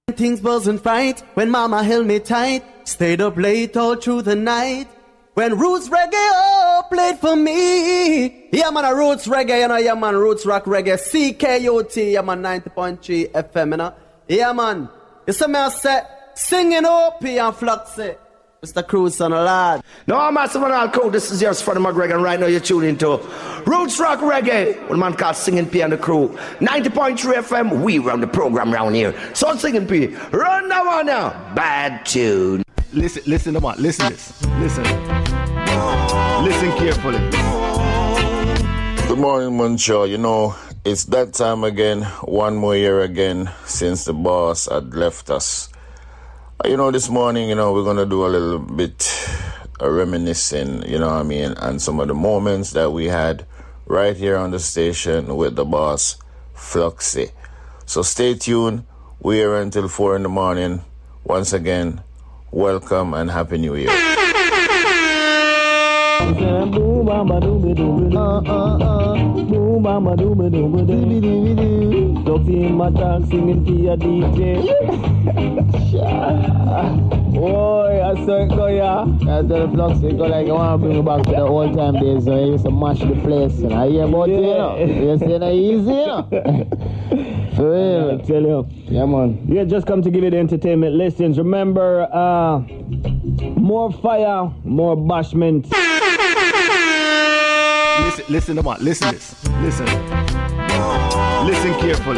Things wasn't right when mama held me tight. Stayed up late all through the night. When roots reggae played for me. Yeah man, a roots reggae, you know, yeah man, roots rock reggae. CKUT, yeah man, 90.3 FM, you know. Yeah man, you see me I say, singing OP and Fluxy. Mr. Cruz on a lad. No, I'm Massive and all crew. This is yours for the McGregor, and right now you're tuning into Roots Rock Reggae. One man called Singing P and the crew. 90.3 FM, we run the program round here. So Singing P, run that one now. Bad tune. Listen to what? Listen this. Listen carefully. Good morning, Muncho. You know, it's that time again, one more year again, since the boss had left us. You know, this morning, you know, we're going to do a little bit reminiscing, you know what I mean, and some of the moments that we had right here on the station with the boss, Fluxy. So stay tuned. We're here until 4 in the morning. Once again, welcome and Happy New Year. Fluxy in my talk, singing to your DJ. Boy, I saw it go, yeah. I tell Fluxy, go like I want to bring you back to the old time days when you used to mash the place. And I hear about you, you know. You're saying it easy, you know. For real. I tell you. Yeah, man. Yeah, just come to give you the entertainment listings. Remember, more fire, more bashment. Listen to what? Listen this. Listen carefully.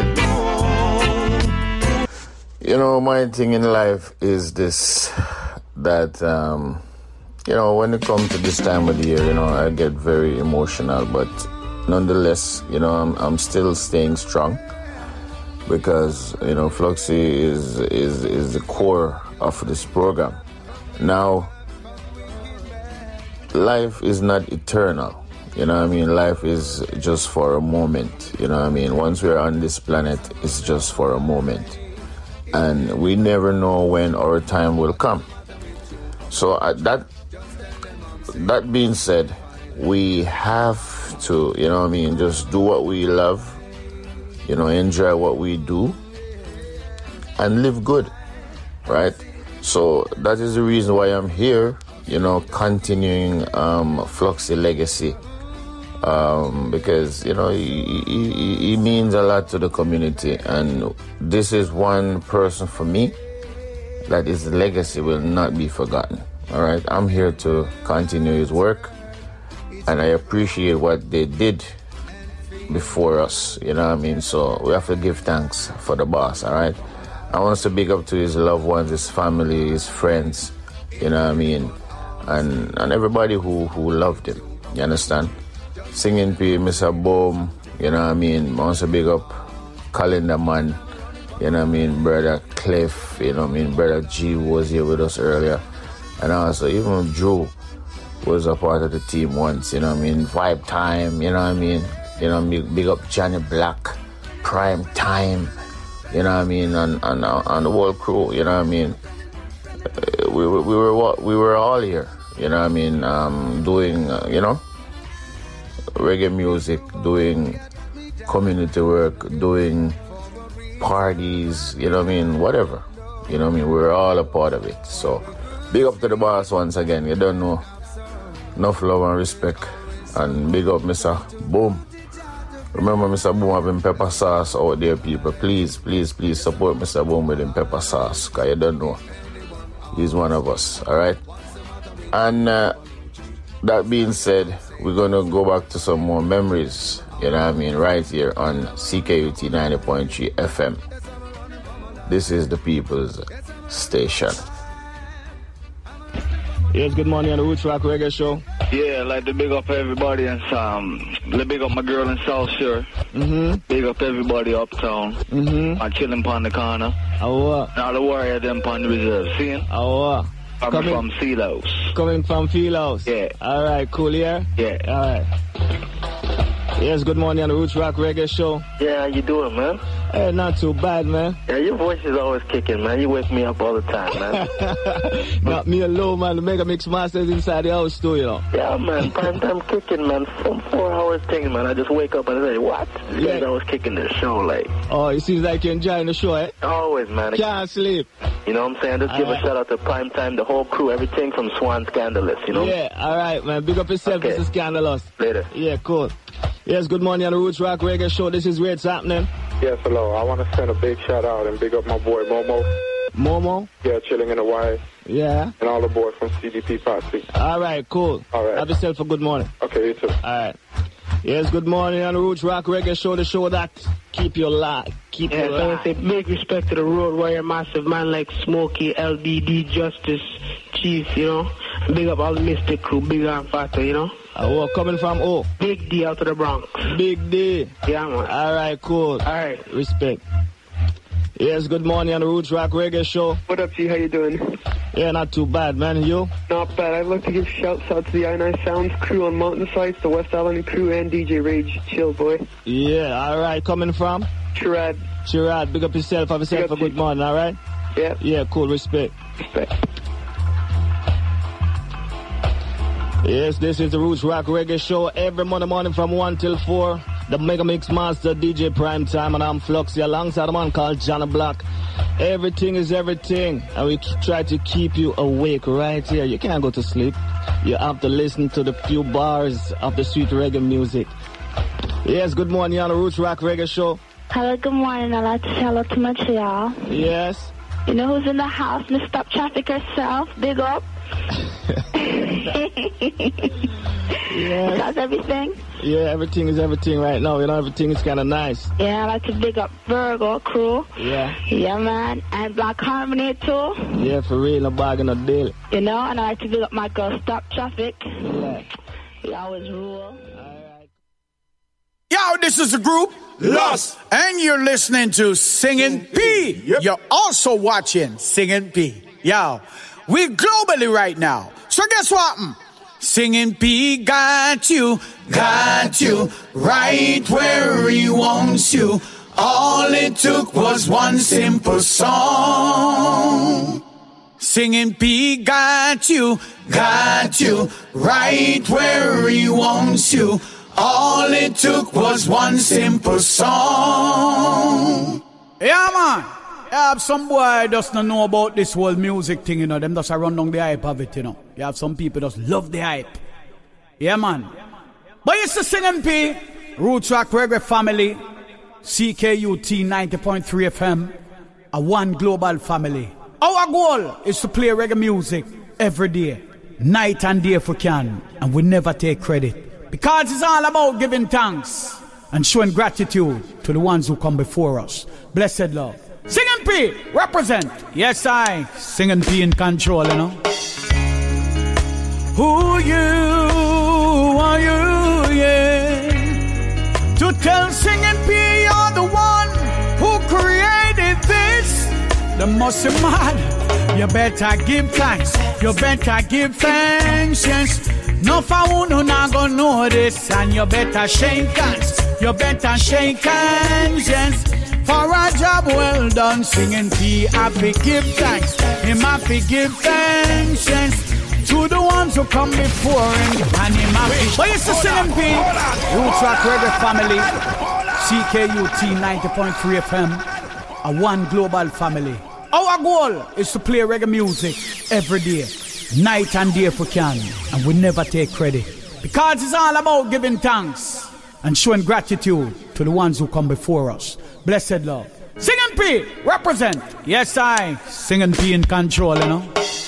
You know, my thing in life is this, that, you know, when it comes to this time of the year, you know, I get very emotional, but nonetheless, you know, I'm still staying strong because, you know, Fluxy is the core of this program. Now, life is not eternal. You know what I mean? Life is just for a moment. You know what I mean? Once we're on this planet, it's just for a moment. And we never know when our time will come. So that being said, we have to, you know what I mean, just do what we love, you know, enjoy what we do, and live good, right? So that is the reason why I'm here, you know, continuing Fluxy legacy. Because, you know, he means a lot to the community, and this is one person for me that his legacy will not be forgotten. All right, I'm here to continue his work, and I appreciate what they did before us, you know what I mean? So we have to give thanks for the boss, all right? I want to big up to his loved ones, his family, his friends, you know what I mean? And everybody who loved him, you understand? Singing P, Mr. Boom, you know what I mean? I want to big up Calendar Man, you know what I mean? Brother Cliff, you know what I mean? Brother G was here with us earlier. And also, even Drew was a part of the team once, you know what I mean? Vibe Time, you know what I mean? You know, big up Johnny Black, Prime Time, you know what I mean? And the whole crew, you know what I mean? We were all here, you know what I mean? Doing, you know, reggae music, doing community work, doing parties, you know what I mean? Whatever, you know what I mean? We're all a part of it. So, big up to the boss once again. You don't know, enough love and respect. And big up Mr. Boom. Remember Mr. Boom having pepper sauce out there, people. Please, please, please support Mr. Boom with him pepper sauce, because you don't know, he's one of us, all right? And that being said, we're going to go back to some more memories, you know what I mean, right here on CKUT 90.3 FM. This is the People's Station. Yes, good morning on the Roots Rock Reggae Show. Yeah, like to big up everybody and let big up my girl in South Shore. Big up everybody uptown. I'm chilling upon the corner. Oh, now the warrior them upon the reserve. Seeing? Oh, coming from Field House. Coming from Field House. Yeah. All right, cool, yeah? Yeah. All right. Yes, good morning on the Roots Rock Reggae Show. Yeah, how you doing, man? Hey, not too bad, man. Yeah, your voice is always kicking, man. You wake me up all the time, man. Not me alone, man. The Mega Mix Masters inside the house too, you know. Yeah, man. Prime time kicking, man. Some 4 hours thing, man. I just wake up and say, what? You guys always kicking the show, like. Oh, it seems like you're enjoying the show, eh? Always, man. Can't sleep. You know what I'm saying? Just give a shout out to Prime Time, the whole crew, everything from Swan Scandalous, you know? Yeah, all right, man. Big up yourself, Okay. Mr. Scandalous. Later. Yeah, cool. Yes, good morning on the Roots Rock Reggae Show. This is where it's happening. Yes, hello. I want to send a big shout out and big up my boy Momo. Momo? Yeah, chilling in the Y. Yeah. And all the boys from CDP Posse. All right, cool. All right. Have yourself a good morning. Okay, you too. All right. Yes, good morning on the Roots Rock Reggae Show, the show that keep you alive. Keep you so I alive. say big respect to the Road Warrior, massive man like Smokey, LBD, Justice, Chief, you know. Big up all the Mystic crew, big and fatter, you know. Oh, coming from who? Big D out of the Bronx. Big D. Yeah, man. All right, cool. All right. Respect. Yes, good morning on the Roots Rock Reggae Show. What up, G? How you doing? Yeah, not too bad, man. You? Not bad. I'd like to give shouts out to the I9 Sounds crew on Mountainside, the West Island crew, and DJ Rage. Chill, boy. Yeah, all right. Coming from? Chirad. Chirad, big up yourself. Have yourself a good morning, all right? Yeah. Yeah, cool. Respect. Respect. Yes, this is the Roots Rock Reggae Show every Monday morning from 1 till 4. The Mega Mix Master, DJ Prime Time, and I'm Fluxy alongside a man called Johnny Black. Everything is everything, and we try to keep you awake right here. You can't go to sleep. You have to listen to the few bars of the sweet reggae music. Yes, good morning on the Roots Rock Reggae Show. Hello, good morning. I'd like to say hello to Montreal. Yes. You know who's in the house? Miss Stop Traffic herself. Big up. Yes. How's everything? Yeah, everything is everything right now. You know, everything is kind of nice. Yeah, I'd like to big up Virgo crew. Yeah. Yeah, man. And Black Harmony, too. Yeah, for real, no bag and no deal. You know, and I'd like to big up my girl Stop Traffic. Yeah. We always rule. Yo, this is the group Lost, and you're listening to Singing P. Yep. You're also watching Singing P. Yo, we're globally right now. So guess what? Singing P got you right where he wants you. All it took was one simple song. Singing P got you right where he wants you. All it took was one simple song. Yeah, man. You have some boy does not know about this whole music thing, you know. Them just run down the hype of it, you know. You have some people just love the hype. Yeah, man. But it's the Singing P, Roots Rock Reggae family, CKUT 90.3 FM, a one global family. Our goal is to play reggae music every day, night and day if we can, and we never take credit. Because it's all about giving thanks and showing gratitude to the ones who come before us. Blessed love. Singing P, represent. Yes, I. Singing P in control, you know. Who you are you, yeah. To tell Singing P you're the one who created this. The most mad. You better give thanks. You better give thanks, yes. No found who not gonna know this, and you better shake hands. You better shake hands, yes. For a job well done, Singing P, I fi give thanks. Him I fi give thanks, yes. To the ones who come before him, and him I fi. But it's the Singing P, Roots Rock Reggae family, CKUT 90.3 FM, a one global family. Our goal is to play reggae music every day, night and day if we can, and we never take credit. Because it's all about giving thanks and showing gratitude to the ones who come before us. Blessed love. Singing P, represent. Yes, I. Singing P in control, you know.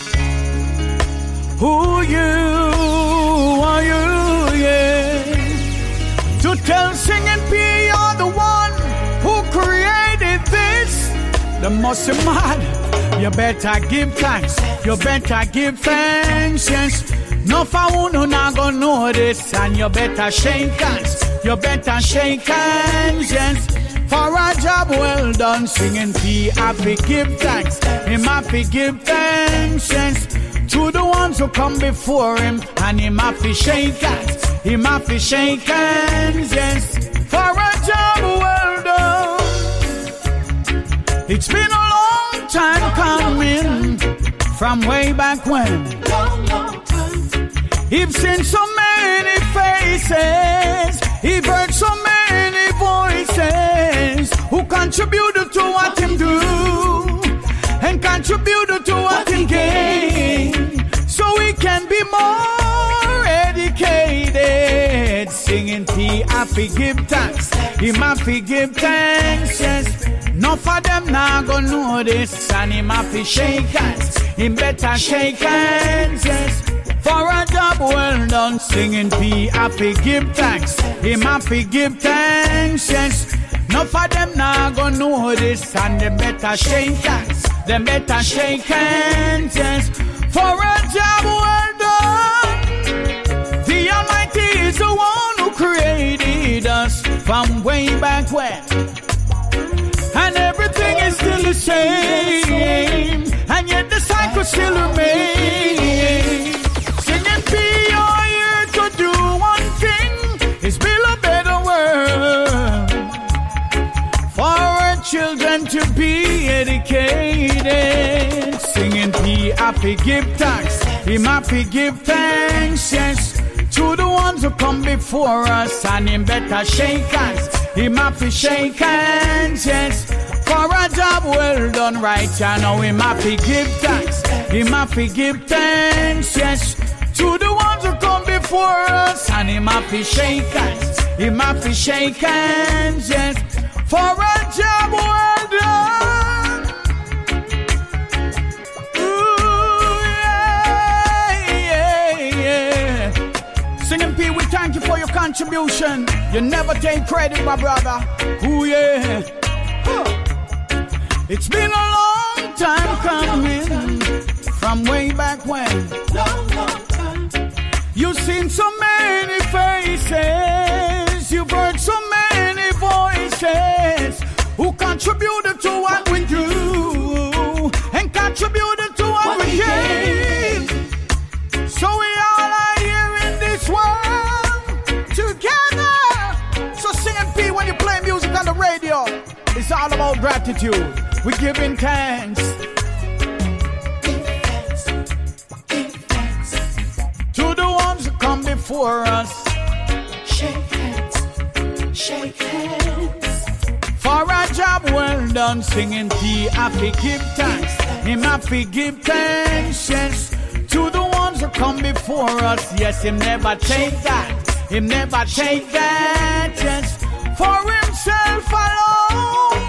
Who you are you, yeah. To tell Singing P you're the one who created this. The most mad. You better give thanks. You better give thanks, yes. No found who not gonna know this, and you better shake hands. You better shake hands, yes. For a job well done, Singing P, I fi give thanks. Him I fi give thanks, yes. To the ones who come before him, and him I fi shake hands. Him I fi shake hands, yes. For a job well done. It's been a long time coming, from way back when. Long time. He's seen so many faces, he's heard so many voices who contributed to what him do and contributed to what he gain, so we can be more educated. Singing P, I forgive thanks. He might forgive thanks, yes. Enough of them now gonna know this, and he might be shake hands. He better shake hands, yes. For a job well done, singing P, I forgive thanks. He might forgive thanks, yes. Enough of them now gonna know this, and they better shake hands. They better shake hands, yes. For a job well done. The Almighty is the one who created us from way back when. And everything is still the same, and yet the cycle still remains. Singing P, you're here to do one thing, is build a better world for our children to be educated. Singing P, I forgive thanks. He might forgive thanks, yes, to the ones who come before us, and him better shake hands. He might be shake hands, yes, for a job well done right. I know he might forgive thanks. He might forgive thanks, yes, to the ones who come before us, and he might be shake hands. He might be shake hands, yes, for a job well done. Ooh, yeah, yeah. Singing P, we thank you for your contribution. You never take credit, my brother. Ooh, yeah. Huh. It's been a long time coming, from way back when. Long time. You've seen so many faces, you've heard so many voices who contributed to what we do and contributed to what we gain. So we all are here in this world together. So singing P, when you play music on the radio, it's all about gratitude. We're giving thanks. To the ones who come before us. Shake hands, shake hands. For a job well done, singing P, I forgive thanks. Him I forgive thanks, yes. To the ones who come before us, yes, him never take that. Him never take that, yes. For himself alone.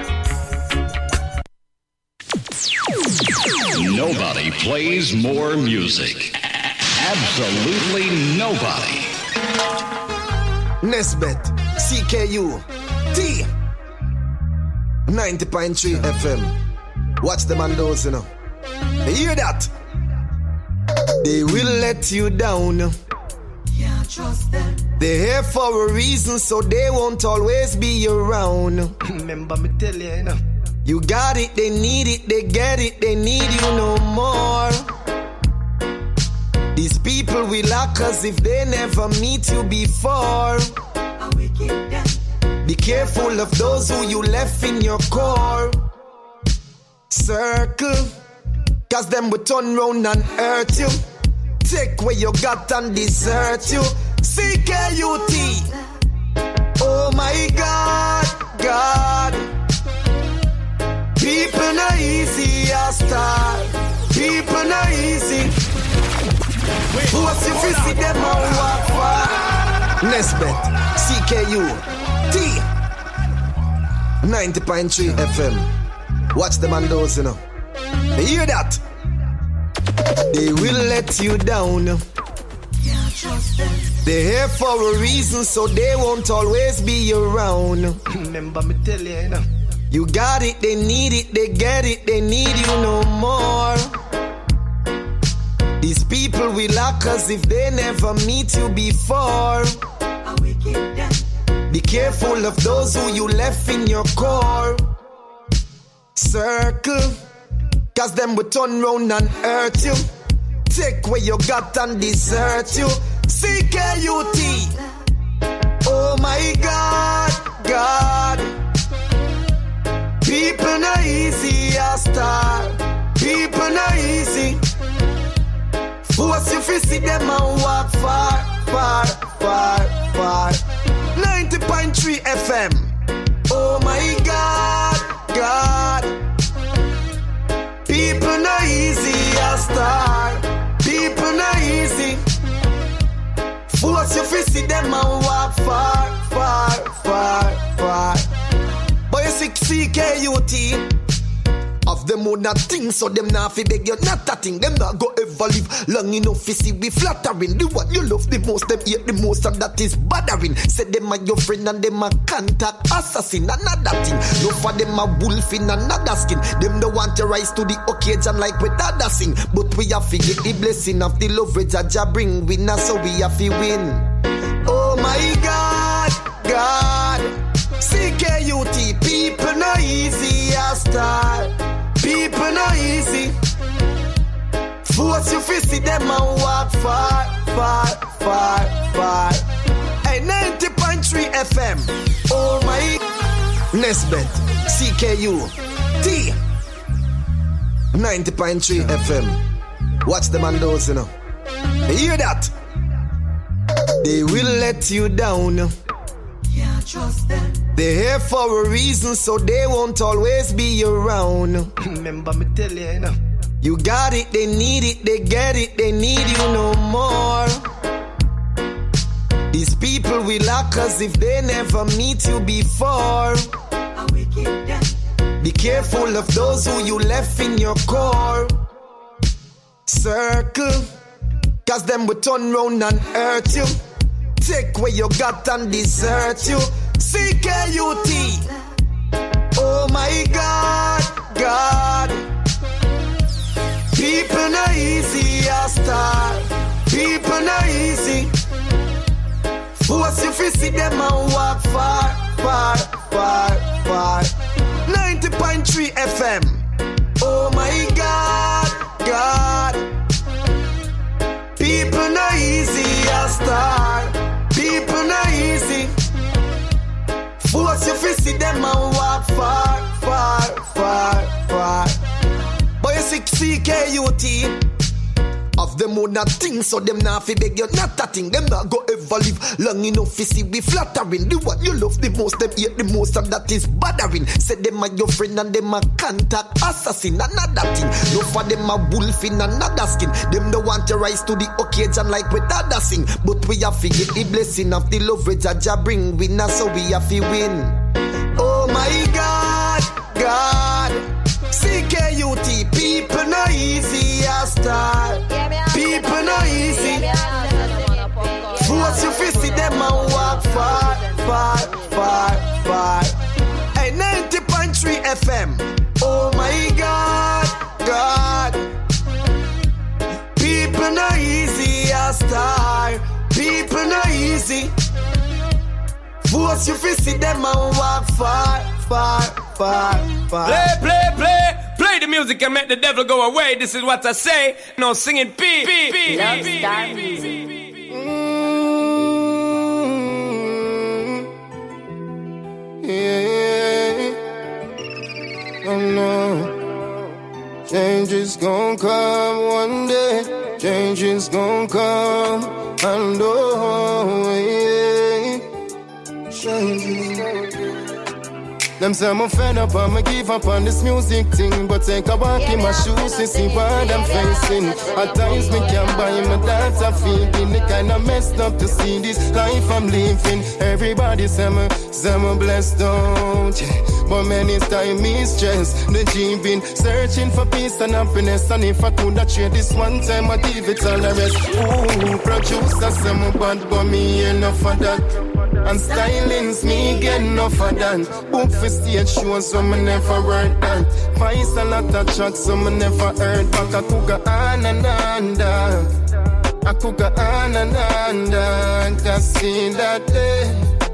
Nobody plays more music. Absolutely nobody. Nesbet, CKU, T, 90.3 FM. Watch them on those, you know. You hear that? They will let you down. Yeah, trust them. They're here for a reason, so they won't always be around. Remember me tell you, you know. You got it, they need it, they get it, they need you no more. These people will lack us if they never meet you before. Be careful of those who you left in your core. Circle, cause them will turn round and hurt you. Take what you got and desert you. CKUT. Oh my God, God. People not easy as start. People not easy. What's if you see them on walk far? Nesbet, CKU, T, 90.3 FM. Watch them on those, you know. You hear that? They will let you down. They're here for a reason, so they won't always be around. Remember me tell you, you know. You got it, they need it, they get it, they need you no more. These people will lack us if they never meet you before. Be careful of those who you left in your core. Circle, cause them will turn round and hurt you. Take what you got and desert you. CKUT. Oh my God, God. People not see them and walk far, far, far, far. 90.3 FM. Oh my God, God. People not easy a star. People not easy. Force you to see them and walk far, far, far, far. But you see CKUT of them who not think, so them not fi beg you not a thing. Them not go ever live long enough to see we flattering. Do what you love the most, them hate the most, and that is bothering. Say them are your friend and them a contact assassin. Another thing, no for them a wolf in another skin. Them don't want to rise to the occasion like with other sing. But we have to get the blessing of the love which Jah bring. We not so we have to win. Oh my God, God. CKUT, people not easy a star. People not easy. Force you to see them and walk far, far, far, far. Hey, 90.3 FM. Oh my Nesbet, CKUT 90.3 FM. Watch them and those, you know. You hear that? They will let you down. Yeah, trust them. They're here for a reason, so they won't always be around. Remember me tell you, you know. You got it, they need it, they get it, they need you no more. These people will lack us if they never meet you before. Be careful of those who you left in your core circle, cause them will turn round and hurt you. Take what you got and desert you. CKUT. Oh my God, God. People not easy a star. People not easy. Force you to see them and walk far, far, far, far. 90.3 FM. Oh my God, God. People not easy a star. People not easy. Force you to see them and walk far, far, far, far. But you see CKUT of them who not think, so them not fi beg you not a thing. Them not go ever live long enough to see we flattering. Do what you love the most, them hate the most, and that is bothering. Say them are your friend and them a contact assassin. Another thing, no for them a wolf in another skin. Them don't want to rise to the occasion like with other sing. But we have to get the blessing of the love which Jah bring. We not so we have to win. Oh my God, God. CKUT, people not easy a star. People not easy. Force you to see them and walk far, far, far, far. Hey, 90.3 FM. Oh my God, God. People not easy a star. People not easy. Force you to see them and walk far, far, far, far. Play, play, play. Play the music and make the devil go away. This is what I say. No singing P. Oh no. Change is gonna come one day. Change is gonna come. And oh, yeah. Change is gonna come. Them say I'm fed up, I'ma give up on this music thing. But take a walk in my shoes to see what I'm facing. At times me can't buy my data feeling. They kinda messed up to see this life I'm living. Everybody say I'm blessed, don't yeah. But many times me stress. The G been searching for peace and happiness. And if I could trade this one time, I'd give it all the rest. Ooh, producer say I'm bad, but me enough for that. And stylings me get enough of that. Book for stage shows, so me never heard that. Vice a lot of tracks, so me never heard back. I could go on and on, I could go on and on, I see that day,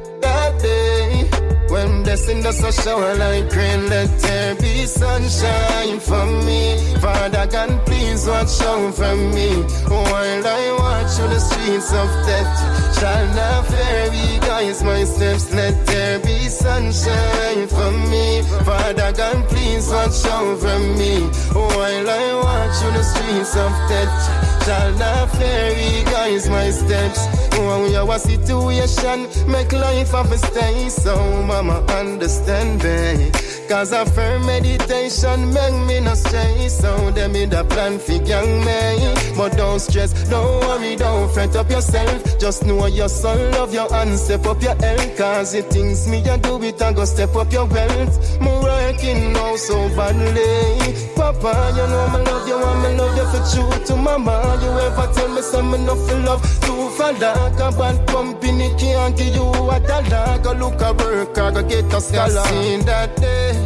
when blessing does a shower like rain, let there be sunshine for me. Father God, please watch out for me while I walk through the streets of death. Shall not fear me, guys, my steps. Let there be sunshine for me. Father God, please watch out for me while I walk through the streets of death. shall not fear. Guys, my steps. When we have a situation, make life have a stay. So, mama, understand me. Cause a firm meditation make me no stray. So, them in the plan for young me. But don't stress, don't worry, don't fret up yourself. Just know your son love you and step up your health. Cause the things me you do it and go step up your wealth. Me working now so badly. Papa, you know me love you and me love you for true. To mama, you ever tell me something enough for love. Too for dark, a bad company can't give you a dollar. Go look a work, I go get a scholar. I seen that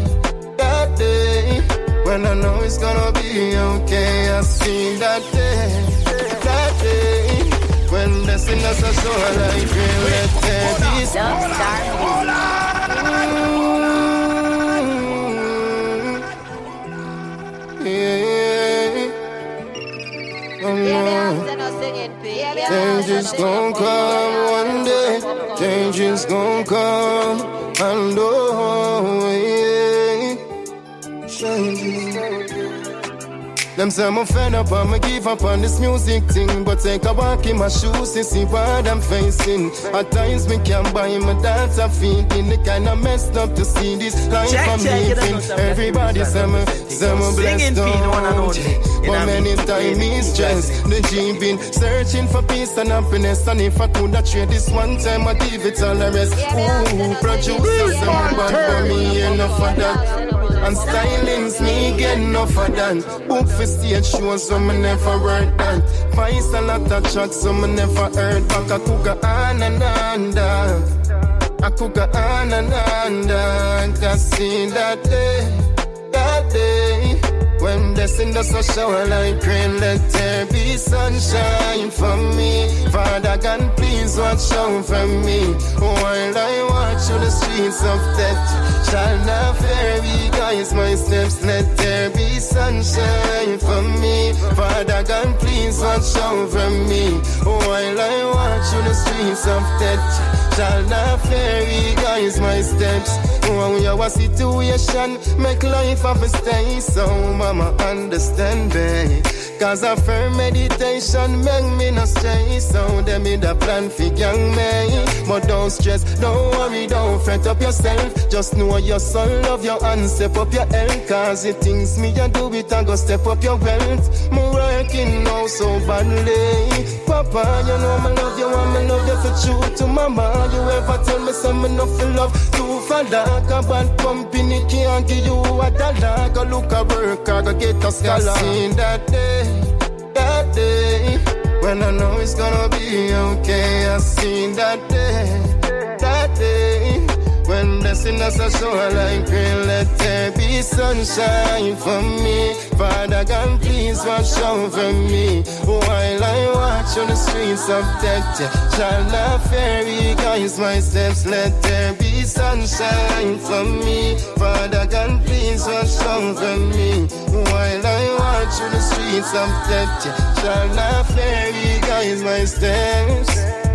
day, when I know it's gonna be okay. I seen that day, when the sinners are so like real, let there be some. Changes gon' come one day. Changes gon' come, and changes. Them say I'm fed up and me give up on this music thing. But take a walk in my shoes to see what I'm facing. At times me can't buy my dance I'm feeling. The kind of messed up to see this life I'm living. Everybody say me blessed out. But many times me stressed. The G been searching for peace and happiness. And if I could not trade this one time I'd give it all the rest. Ooh, producers say bad for me enough for that. And stylings me get enough of that. Book for stage shows so me never heard that. Vice a lot of tracks so me never heard back. I could go on and on. I could go on and on. I see that day. When blessing does a shower like rain, let there be sunshine for me. Father God, please watch out for me. While I watch through the streets of death, shall not fear me, guys, my steps. Let there be sunshine for me. Father God, please watch out for me. While I watch through the streets of death, shall not fear me, guys, my steps. When we have a situation, make life have a stay. So, mama, understand me. Cause a firm meditation make me no stray. So, them in the plan for young me. But don't stress, don't worry, don't fret up yourself. Just know your son love you and step up your health. Cause the things me you do it and go step up your wealth. Me working now so badly. Papa, you know me love you and me love you for true. To mama, you ever tell me something enough for love. Too for dark, a bad company can't give you a dollar. Go look a work, I go get a scholar. I seen that day, when I know it's gonna be okay. I seen that day, when blessing us a show like rain, let there be sunshine for me. Father God, please watch out for me. While I watch on the streets of death, shall not fear me, guys, my steps. Let there be sunshine for me. Father God, please watch out for me. While I watch on the streets of death, shall not fear me, guys, my steps.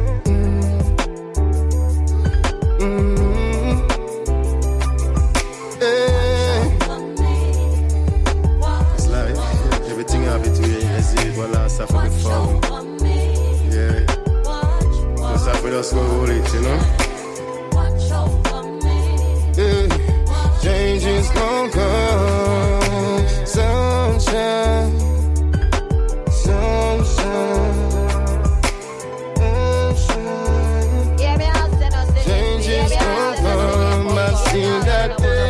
It's like everything happens to you as it will last after the fall. Yeah. Just have with us go hold it, you know? Yeah. Change is gonna come. Sunshine. Change is gonna come. I see that day.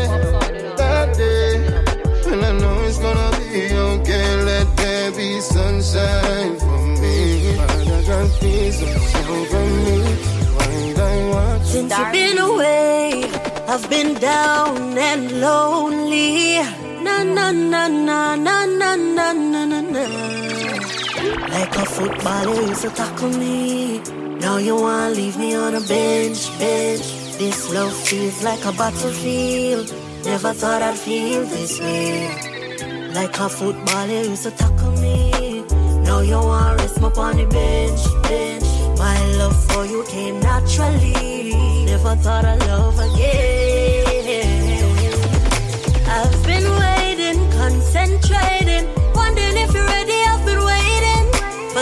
And I know it's gonna be okay. Let there be sunshine for me. Father God, please sunshine for me. While I watch. Since you've been away, I've been down and lonely. Na na na na na na na na na na. Like a footballer used to tackle me. Now you wanna leave me on a bench. This love feels like a battlefield. Never thought I'd feel this way. Like a footballer used to tackle me. Now you wanna rest me on the bench. My love for you came naturally. Never thought I'd love again. I've been waiting, concentrating, wondering if you're ready. I've been waiting.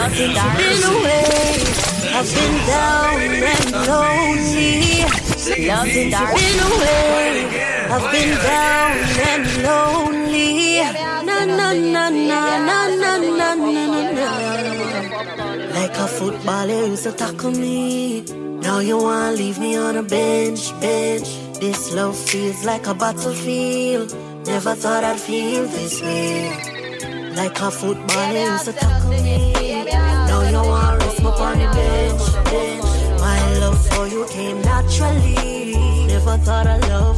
Since you've been away, I've been down and lonely. Since you've been away, I've been down and lonely. Na na na na na na na na na. Like a footballer used to tackle me. Now you wanna leave me on a bench. This love feels like a battlefield. Never thought I'd feel this way. Like a footballer used to tackle me. Now you wanna rest me on the bench. My love for you came naturally. Never thought I'd love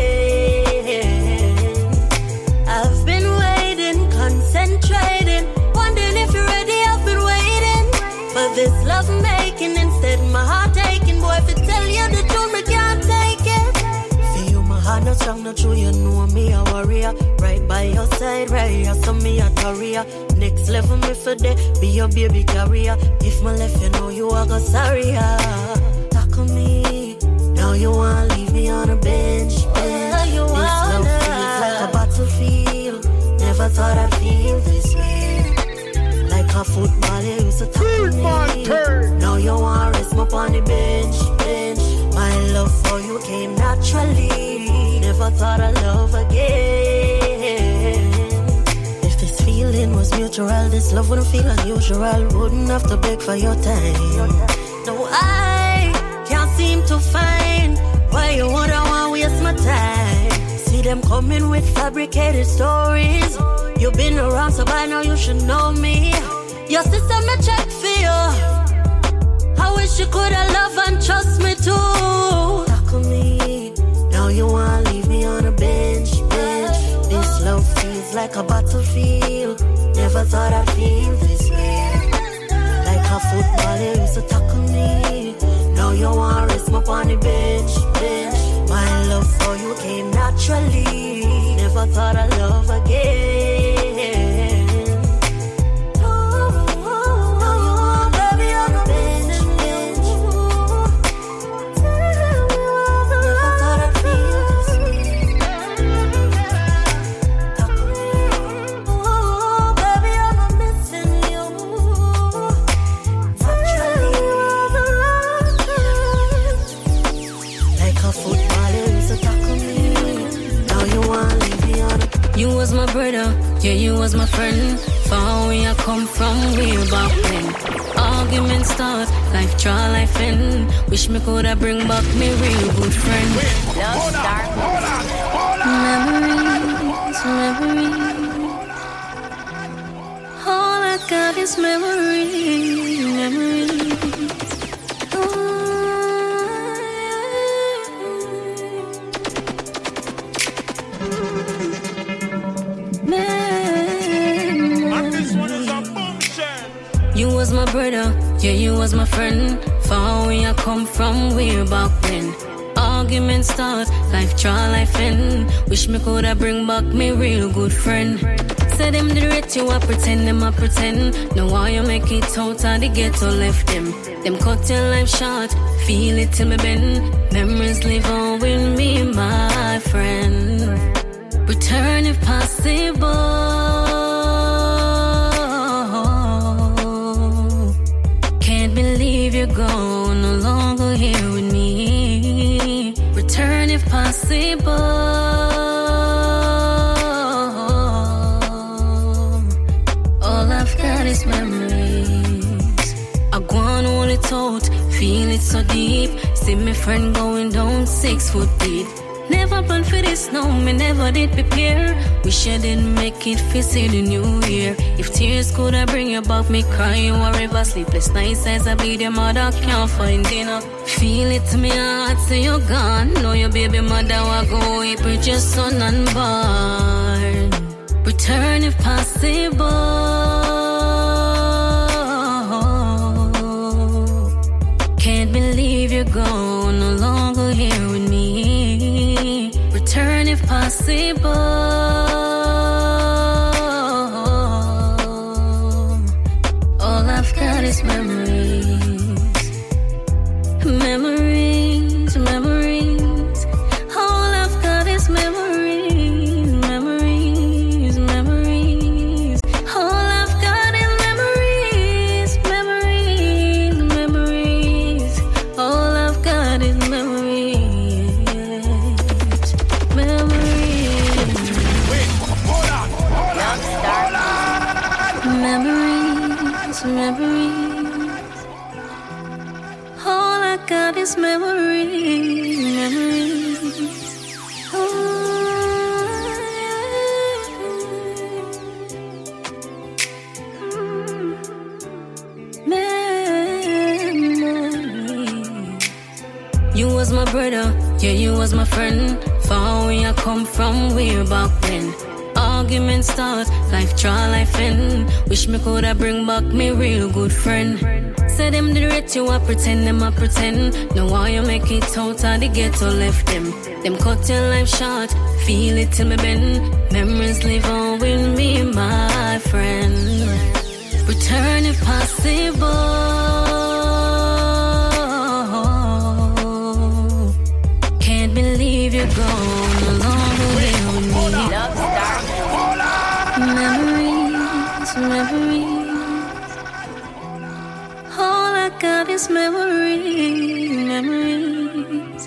again. I've been waiting, concentrating, wondering if you're ready. I've been waiting for this love making instead my heart aching. Boy, if I tell you the truth, I can't take it. For you, my heart not strong, not true. You know me a warrior, right by your side, right here, so me a career. Next level me for day, be your baby carrier. If my left, you know you are go sorry. Tackle me, now you wanna leave me on a bench. This love feels like a battlefield. Never thought I'd feel this way. Like a footballer used to tackle me. Now you wanna rest me on the bench. My love for you came naturally. Never thought I'd love again. If this feeling was mutual, this love wouldn't feel unusual. Wouldn't have to beg for your time. No, I can't seem to find why you would want to waste my time. See them coming with fabricated stories. You've been around, so by now you should know me. Your sister me check for you. I wish you could have loved and trust me too. Tackle me, now you wanna leave me on a bench. This love feels like a battlefield. Never thought I'd feel this way. Like a footballer used to tackle me. Now you wanna rest me on the bench. My love for you came naturally. Never thought I'd love again. Now you want baby on the bench. Never thought I'd feel this way. Oh, baby, I'm missing you. Like a footballer used to tackle me. Now you wanna leave me on a... You was my brother, yeah, you was my friend. Far where I come from, way back when. Arguments start, life try, life end. Wish me coulda bring back me real good friend. Hold on. Memories. All I got is memories. You was my brother, yeah, you was my friend. Far where I come from, way back when. Arguments start, life try, life end. Wish me coulda bring back me real good friend. Say them the rate you a pretend, them a pretend. Now why you make it out of the ghetto left them. Them cut your life short, feel it till me bend. Memories live on with me, my friend. Return if possible. Believe you're gone, no longer here with me. Return if possible. All I've got is memories. I go on all it out, feel it so deep. See my friend going down 6 foot deep. Never planned for this, no, me never did prepare. Wish I didn't make it for see the new year. If tears could I bring you back, me crying or river. Sleepless nights as I bleed your mother, can't find dinner. Feel it to me heart, say you're gone. Know your baby mother will go away, but your son unborn. Return if possible. Can't believe you're gone, no longer here with me. Return if possible. All I've got is memories. Memories, memories. All I've got is memories. Memories, memories. All I've got is memories. Memories, memories. All I got is memories, memories. You was my brother, yeah, you was my friend. Far where I come from, way back then. Arguments start, life try, life end. Wish me coulda bring back me real good friend. Say them the rate you, I pretend, them I pretend. Now why you make it out of the ghetto left them. Them cut your life short, feel it till me bend. Memories live on with me, my friend. Return if possible. Can't believe you're gone, no longer here with me. Memories, memories. All I got is memories, memories.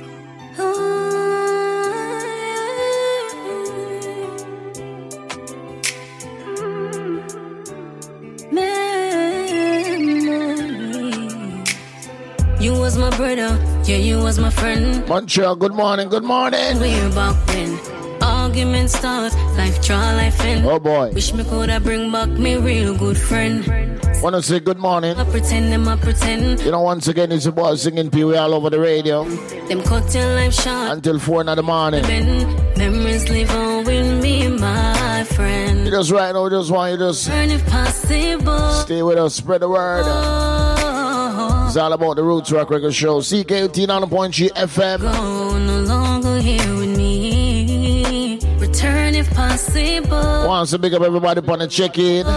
You was my brother, yeah, you was my friend. Montreal, good morning, good morning. We're back then. Arguments start, life try, life end. Oh boy. Wish me coulda bring back me real good friend. Wanna say good morning? I pretend, them I pretend. You know, once again, it's your boy Singing Pee Wee all over the radio. Them cut your life short until 4 in the morning. Memories live on with me, my friend. You just right now, just want you just turn if possible. Stay with us, spread the word. It's all about the Roots Rock Record Show. CKUT 90.3 FM. Go no longer here with me. Return if possible. Once a big up everybody upon the check-in.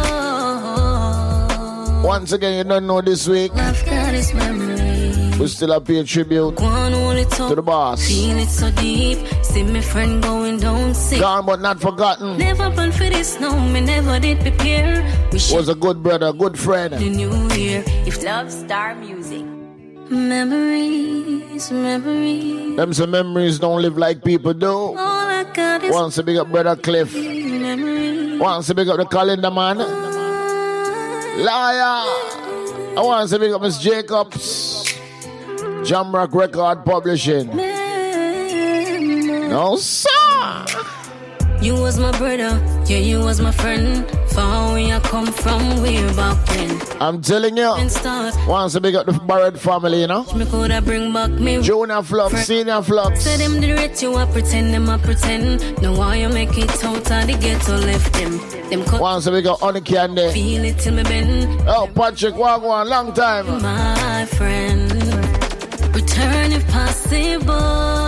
Once again, you don't know this week. I've got his memory. We still have pay tribute to the boss. Feel it so deep. See my friend going down sick. Gone but not forgotten. Never planned for this, no, me never did prepare. Was a good brother, good friend. The new year. If Love Star Music. Memories, memories. Them some memories don't live like people do. All I got is once a big up brother Cliff. Memories. Once a big up the calendar man. Liar. I want to big up Miss Jacobs. Jamrock Record Publishing. No, sir. You was my brother, yeah, you was my friend. Far where I come from, way back then. I'm telling you. Once a big up the Barrett family, you know. Me coulda bring back me Junior Flux, Senior Flux. Say them the rate you, I pretend, them I pretend. Now why you make it out of the ghetto left them. Them cut once a big up Honey Candy. Feel it till me bend. Oh, Patrick Wagwan, long time. My friend, return if possible.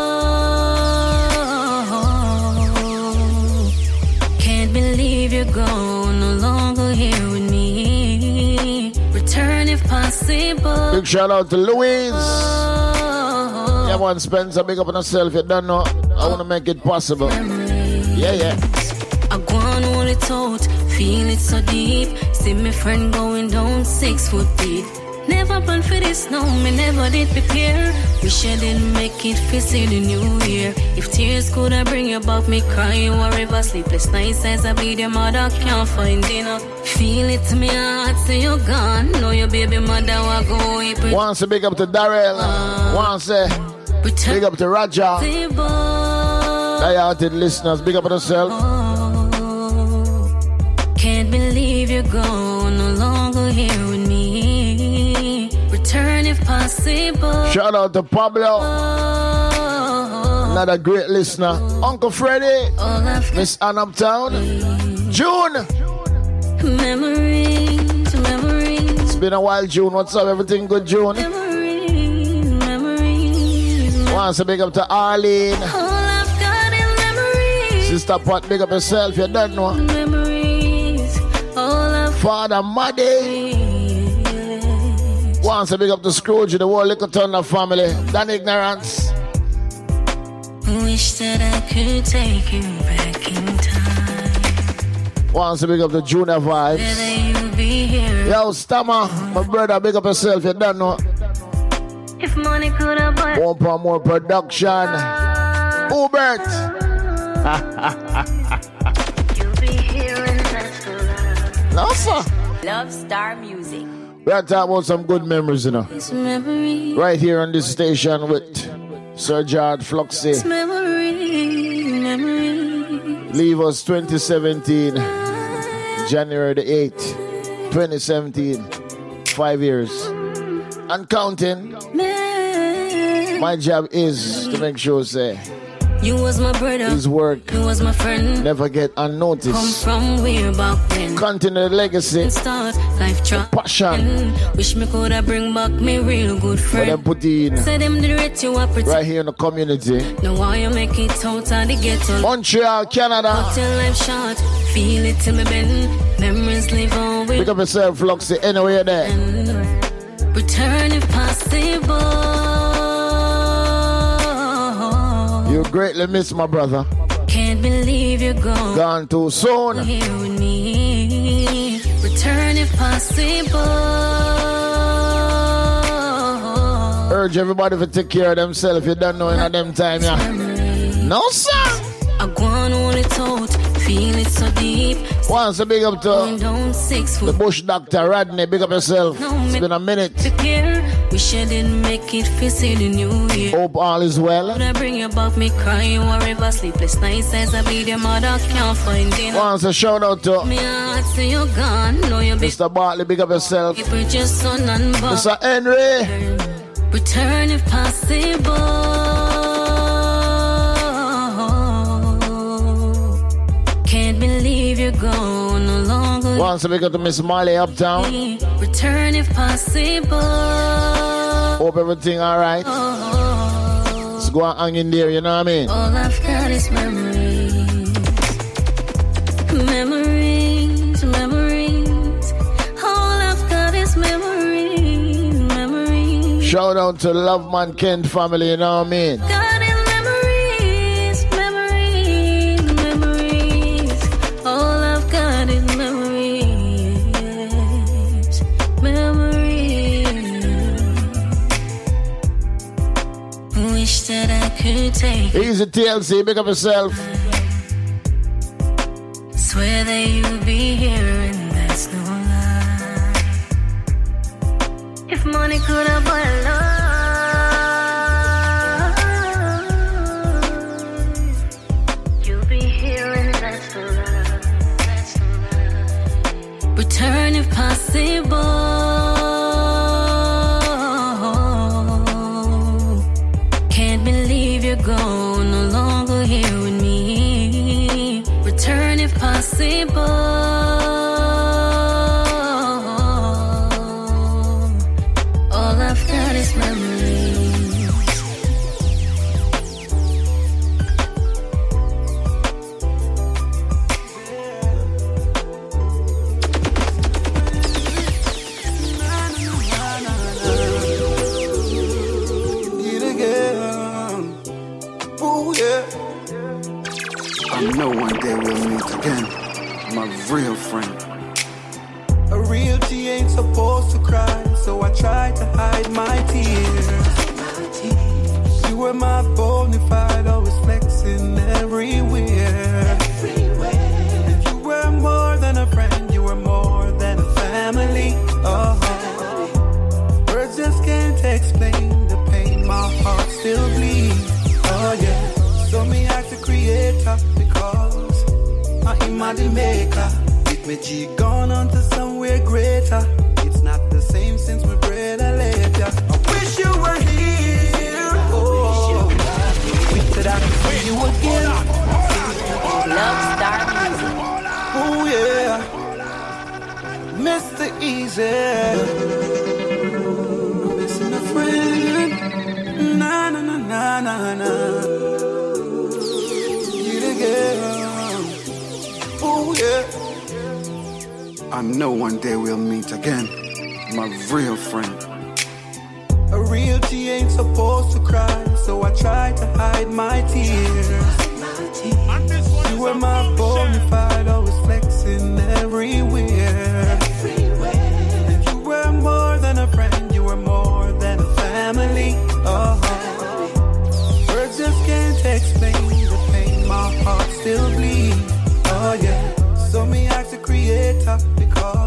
Believe you're gone, no longer here with me. Return if possible. Big shout out to Louise. Yeah, one Spencer, big up on yourself. You don't know. I want to make it possible. Yeah, yeah. I go on all it out, feel it so deep. See my friend going down 6 foot deep. Never planned for this, no, me never did prepare. Wish I didn't make it for see the new year. If tears could I bring you back, me crying wherever. Sleepless nights as I bleed your mother, can't find dinner. Feel it to me heart, say you're gone. Know your baby mother will go away. Once a big up to Darrell. Once a big up to Raja. Diehearted listeners, big up on yourself. Can't believe you're gone, no longer here with me. Return if possible. Shout out to Pablo. Another great listener. Uncle Freddie. Miss Ann Uptown. June. Memories, memories. It's been a while, June. What's up? Everything good, June? Memories, memories. Once a big up to Arlene. All I've got is memories. Sister Pat, big up yourself. You don't know. Memories. All I've Father Muddy. Once a big up to Scrooge, the whole little Thunder family. That ignorance. Wish that I could take you back in time. Once a big up to Junior Vibes. Whether you be here. Yo, Stammer, my brother, big up yourself. You don't know. If money could have bought more production. Hubert. you'll be here and that's the love. No, sir. Love Star Music. We are talking about some good memories, you know. Right here on this station with Sir George Fluxy. Leave us 2017, January the 8th, 2017. 5 years. And counting. My job is to make sure, say, you was my brother. His work. You was my friend. Never get unnoticed. Come from way back when. Continue the legacy. Start life track. Passion. Wish me coulda bring back me real good friend. But them put in. Say them the rate you up right here in the community. Now why you make it out of the ghetto? Montreal, Canada. Cut your life short. Feel it till me bend. Memories live on with. Pick up yourself, Fluxy, anywhere you're there. Return if possible. You greatly miss my brother. Can't believe you're gone. Gone too soon. Here with me. Return if possible. Urge everybody to take care of themselves. If you don't know in them time, yeah. No, sir. I go on all it out. Feel it so deep. Once a big up to the Bush Doctor Rodney. Big up yourself. It's been a minute. Wish I didn't make it fit in the new year. Hope all is well. Would I bring you back me crying wherever sleepless nights as I be the mother can't find dinner. Once a shout out to me heart say you gone. Know you Mr. Bartley. Big up yourself. Just son and Mr. Henry. Return if possible. Can't believe you're gone no longer. Once we got to Miss Molly uptown. Return if possible. Hope everything alright. Let's go and hang in there, you know what I mean? All I've got is memories. Memories, memories. All I've got is memories, memories. Shout out to Loveman Kent family, you know what I mean? Easy TLC, pick up yourself. Swear that you'll be here and that's no lie. If money could have bought love, you'll be here and that's no lie. Return if possible. Gone, no longer here with me. Return if possible. All I've got is memories. I know one day we'll meet again, my real friend. A real G ain't supposed to cry, so I tried to hide my tears. You were my bona fide, always flexing everywhere. And you were more than a friend, you were more than a family. Oh, words just can't explain the pain, my heart still bleeds. Oh yeah. So me ask the creator because I am the maker. If me G gone on to somewhere greater, it's not the same since we bred a later. I wish you were here. Oh, that I could see you again. Love Star Music. Oh yeah, Mr. Easy. Missing a friend. Na na na na na na. Oh yeah. I know one day we'll meet again, my real friend. A real G ain't supposed to cry, so I tried to hide my tears. You were my bona fide, always flexing everywhere. And you were more than a friend, you were more than a family. Oh, words just can't explain the pain, my heart still bleeds. Oh yeah, so me ask the creator because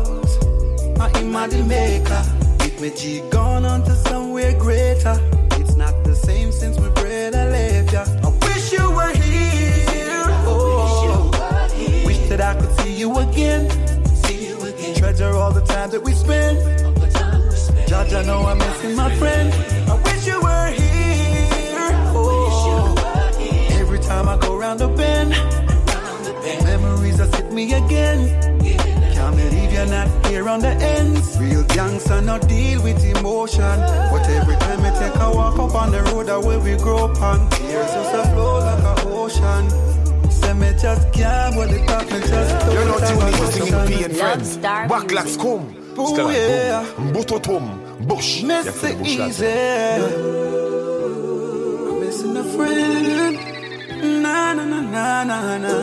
am the maker. With me G gone on to somewhere greater. It's not the same since my brother left ya. I wish you were here. Oh, wish that I could see you again. Treasure all the time that we spend. Judge, I know I'm missing my friend. I wish you were here. Oh, every time I go round the bend, memories just hit me again. Can't believe you're not here on the ends. Real gangster not deal with emotion. But every time I take a walk up on the road, I will we grow upon. Tears just a flow like an ocean. Say me just can't hold it back, me just don't. You're not tuning to Singing P and Friends. Backlash come. Oh yeah. Mbutotum. Bush. Miss it easy. I'm missing a friend. Na na na na na na.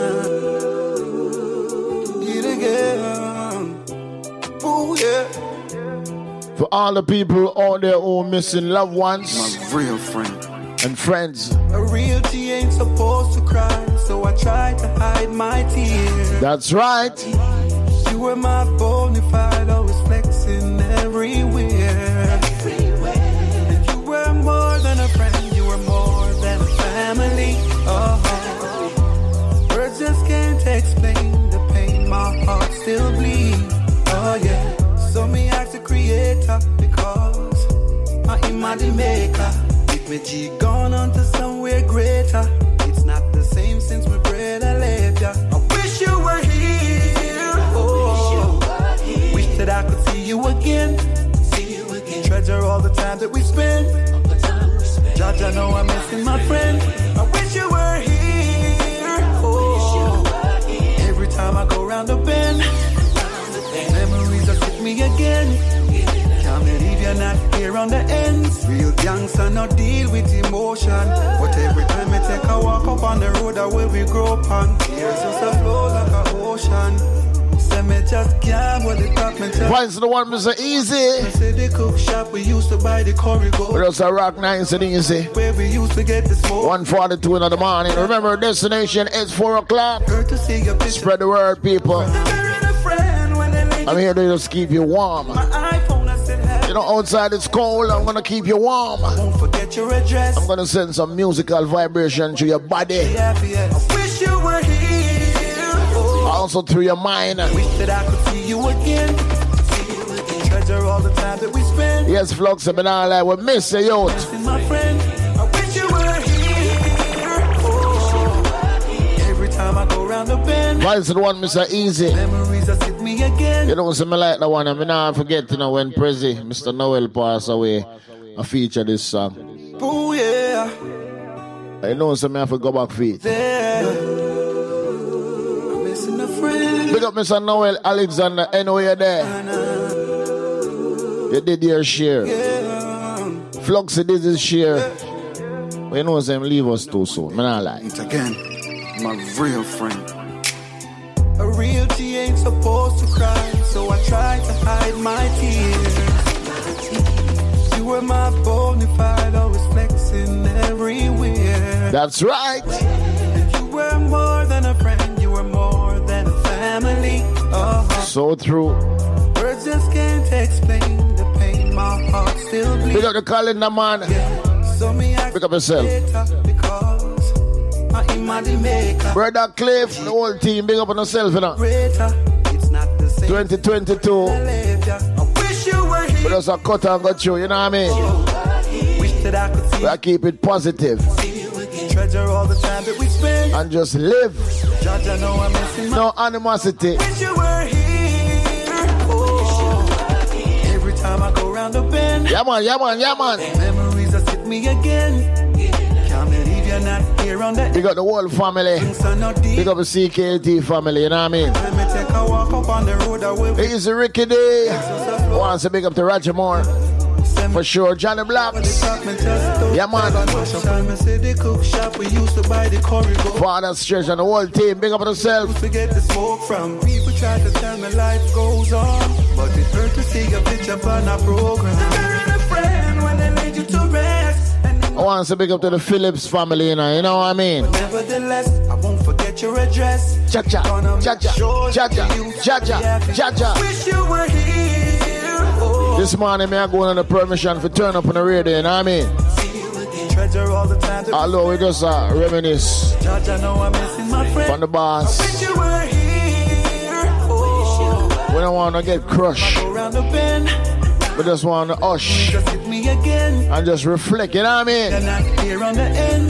It again. Oh yeah. For all the people out there who are missing loved ones, my real friend and friends. A real G ain't supposed to cry, so I try to hide my tears. That's right. You were my bona fide, always flexing everywhere. And you were more than a friend, you were more than a family. Oh, words just can't explain the pain, my heart still bleeds. Oh yeah, so me ask the creator because I am the maker. With me G gone on to somewhere greater. It's not the same since my brother left ya. I wish you were here. Oh, wish that I could see you again. Treasure all the time that we spend. Judge, I know I'm missing my friend. I wish you were here. Oh, every time I go round the bend, memories just hit me again. Can't believe you're not here on the ends. Real gangster not deal with emotion. But every time I take a walk up on the road, I will we grow upon. Tears just a flow like an ocean. Say me just can't hold it back, me just. Why's the one Mr. Easy? I say the cook shop we used to buy the curry gold. But also rock nice and easy. Where we used to get the smoke. 1:42 in the morning. Remember, destination is 4 o'clock. To see your picture. Spread the word, people. I'm here to just keep you warm. You know, outside it's cold, I'm gonna keep you warm. Won't forget your address. I'm gonna send some musical vibration to your body. I wish you were here. Oh, also through your mind. Wish that I could see you again. Treasure all the time that we spend. Yes, Flux, I've been all like, we miss you, youth. My friend, I wish you were here. Oh, every time I go round the bend. Why is the one Mr. Easy? Memories just hit me again. You know, something like that one. I mean, I forget, you know, when Prezi, Mr. Noel passed away, I featured this song. Oh, yeah. I know something, I have to go back for it. I'm missing a friend. Big up Mr. Noel Alexander, I know you're there. You did your share. Fluxy did his share. But you know, some leave us too soon. I'm not lying. It's again, my real friend. A real G ain't supposed to cry, so I try to hide my tears. You were my bona fide, always flexing everywhere. That's right. And you were more than a friend, you were more than a family. So true. Words just can't explain the pain, my heart still bleeds. Pick up the calendar, man. So me pick up yourself. Brother Cliff, the whole team, big up on yourself, you know. 2022. But us a cut and go through, you know what I mean? We I keep it positive. Treasure all the time that we spend. And just live. Judge, I know I'm missing no animosity. Wish you were here. Oh, every time I go round the bend. Yeah, man, yeah, man, yeah, man. Memories just hit me again. Can't believe you're not here on the. Big up the whole family. Big up the CKT family, you know what I mean? Let me take a walk up on the road. It's Ricky Day. Wants to big up to Roger Moore. For sure, Johnny Black. Yeah, man. Father Stretch and the whole team. Big up on yourself. Forget the smoke from people try to tell me life goes on, but it hurt to see a picture on a program. A friend when they need you to rest. I want to big up to the Phillips family, you know what I mean? Nevertheless, I won't forget your address. Cha-cha, cha-cha, cha-cha, cha-cha, cha-cha. Wish you were here. This morning, me I go on the permission for turn up on the radio, you know what I mean? Although we just reminisce from the boss. We don't want to get crushed. We just want to hush and just reflect, you know what I mean?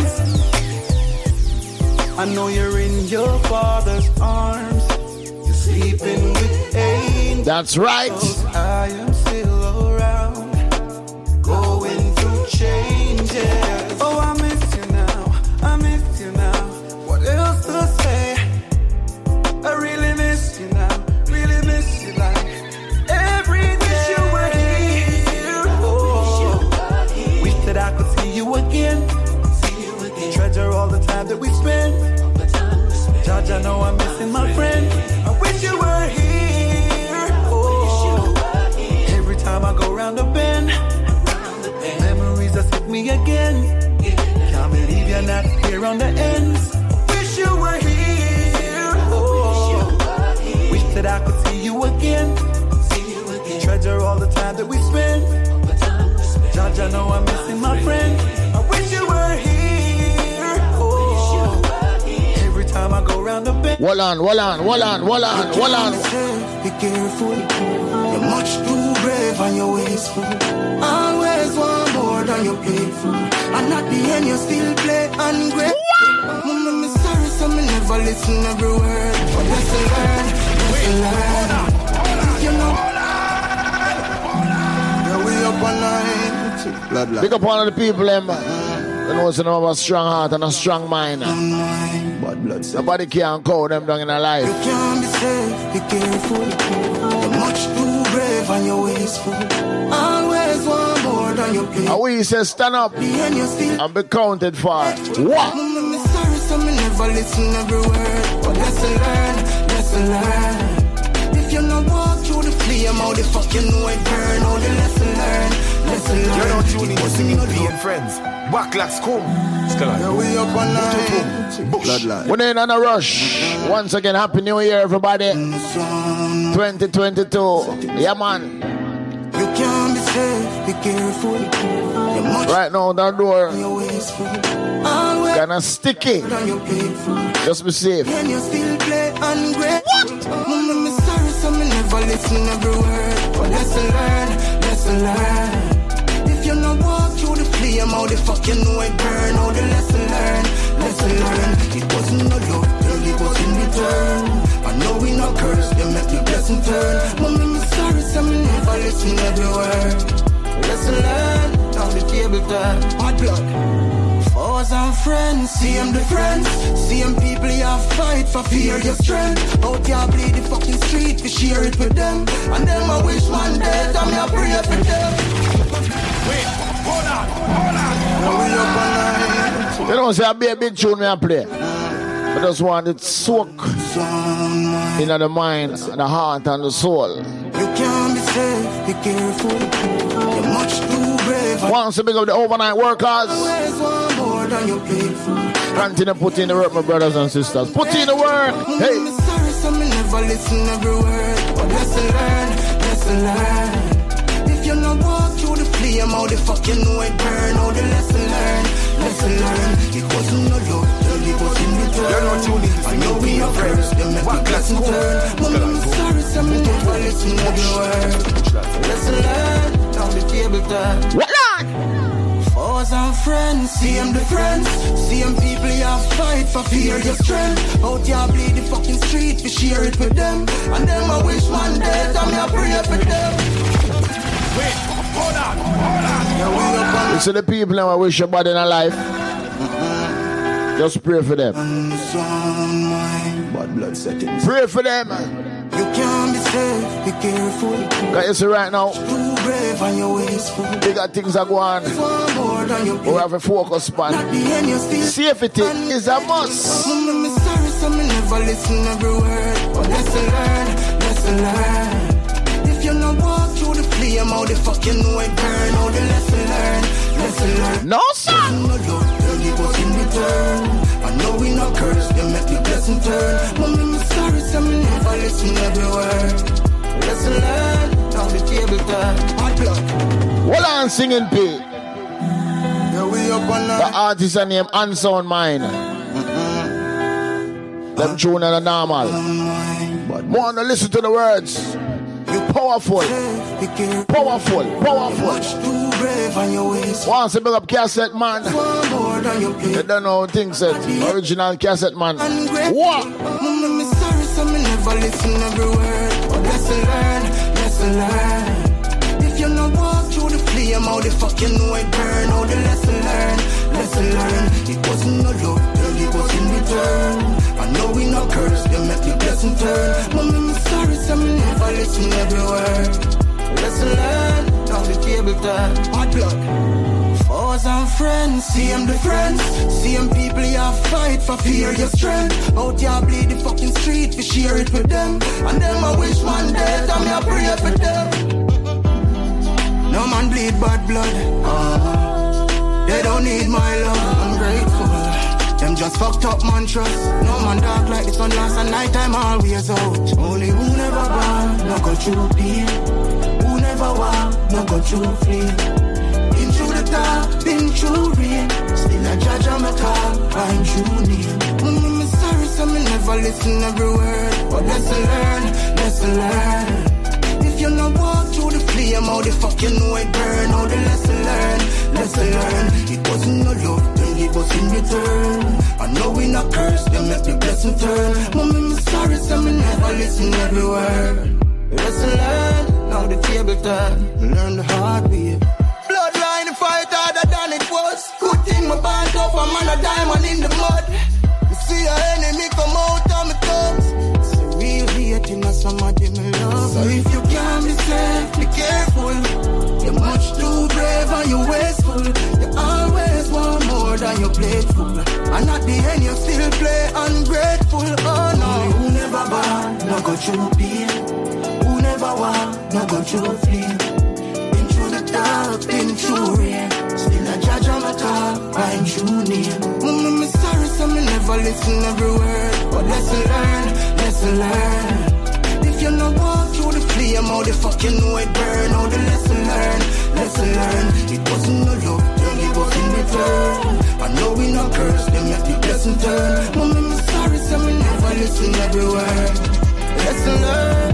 I know you're in your father's arms. You're sleeping with angels. That's right. I am still around, going through changes. Oh, I miss you now. I miss you now. What else to say? I really miss you now. Really miss you like every day. Wish you were here. Oh, wish that I could see you again. Treasure all the time that we spend. Judge, I know I'm missing my friend. I wish you were here. Oh, every time I go round the bend, memories just hit me again. Can't believe you're not here on the ends. Wish you were here. Oh, wish that I could see you again. Treasure all the time that we spend. Judge, I know I'm missing my friend. I wish you were here. Time I go round the bend. Hold on. Be careful. You're much too brave and you're wasteful. Always want more than you paid for. And at the end you still play ungrateful. Mama, me sorry, so me never listen every word. But lesson learned. You know. Yeah, we up all night. Big up all of the people, them. You know, some of a strong heart and a strong mind. Nobody can call them down in their life. You can't be safe, be careful. You're much too brave and you're wasteful. Always want more than you pay. And we say stand up and be counted for. What? I'm sorry, so me never listen every word. But lesson learned. If you not walk through the flame, how the fuck you know it burn? How the lesson learned. You're not tuning to Singing P and Friends. Backlash come. Yeah, we up all night. We're in on a rush. Once again, Happy New Year, everybody. 2022. Yeah, man. You can't be safe, be careful. Right now, that door kinda sticky. Just be safe. What? Mama, me sorry, so me never listen every word. But lesson learned. If you not walk through the flame, how the fuck you know it burn? How the lesson learned. It wasn't no love, girl, it was in return. I know we not curse, they make the blessing turn. Mama, me sorry, so me never listen every word. Lesson learned, now the table turn. Hot blood. Foes and friends, see them the friends. See them people you fight for fear your strength. Out here bleed the fucking street, we share it with them. And them I wish one day, I'm here pray for them. Wait, hold on. Now we up all night. You don't say I'll be a big tune me I play. I just want it soak in the mind, the heart and the soul. You can't be safe, be careful. You're much too brave. Once you pick up the overnight workers. Always want more than you paid for. Continue putting in the work, my brothers and sisters. Put in the work. Hey. I'm sorry, so me never listen every word. But lesson learned. If you not walk through the flame, how the fuck you know it burn? How the lesson learned. It wasn't no love, girl, it was in return. You're not tuning to I know we are first, they make me lesson turn. Mama, I'm sorry, so me never listen every word. Lesson learned, now the table turn. What on? Foes and friends, see them the friends. See them people you fight for fear your strength. Out here bleed the fucking street, we share it with them. And them I wish one day, I'm here pray for them. Wait, hold on. You see the people now I wish your body in a life. Just pray for them. Bad blood settings. Pray for them. You can't be safe, be careful. Got you see right now. Too brave and you're wasteful. Bigger things are going on. We have a focus span. Safety is a must. Mama, me sorry, so me never listen every word. But lesson learned. If you not walk through the flame, how the fuck you know it burn? How the lesson learned. No, sir. No love, girl, it was in return. I know we not curse, they make the blessing turn. Mama, me sorry, so me never listen every word. Lesson learned, now the table turn. Singing P. The artist name Unsound Mind. Them tune are normal. But more to listen to the words. Powerful. Powerful. Once you bring up Cassette Man, you don't know things said. Original Cassette Man. What? Sorry, so me never listen every word. But lesson learn. If you not walk through the flame, how the fuck you know it burn? How the lesson learn. It wasn't no love, girl, it was in return. I know we not curse, they make the blessing turn. Mommy, me sorry, so me never listen every word. Lesson learn, now the table turn. Hot blood. Foes and friends, see them the friends. See them people you fight for fear your strength. Out here bleed the fucking street, we share it with them. And them I wish man dead, and me I pray for them. No man bleed bad blood. They don't need my love, I'm grateful. Them just fucked up mantras. No man dark like the sun last and night time always out. Only who never born, no go through pain. Who never walk, no go through flame. Been through the dark, been through rain. Still a judge on my call, I'm true name. Me sorry, so me never listen every word. But lesson learn. If you not walk through the flame, how the fuck you know it burn? How the lesson learn. It wasn't no love, then it was in return. I know we not curse, they make the blessing turn. Mommy, me sorry, so me never listen every word. Lesson learn, now the table turn. Learn the hard way. Bloodline fight harder than it was. Good thing my band up, I'm on a diamond in the mud. You see your enemy come out on my thumbs. It's a real hating, that's somebody me love. So if you can't be safe, be careful. You're much too brave and you're wasteful. You always want more than your plate full. And at the end you still play ungrateful. Oh no. Who never born, no go through pain. Who never walk, no go through flame. Been through the dark, been through rain. Still a judge on my call, I'm true name. Me sorry, so me never listen every word. But lesson learn. If you not walk through the flame, how the fuck you know it burn? How the lesson learn. It wasn't no love, then it was in return. I know we not curse, they make the blessing turn. Mommy, me sorry, so me never listen every word. Lesson learn.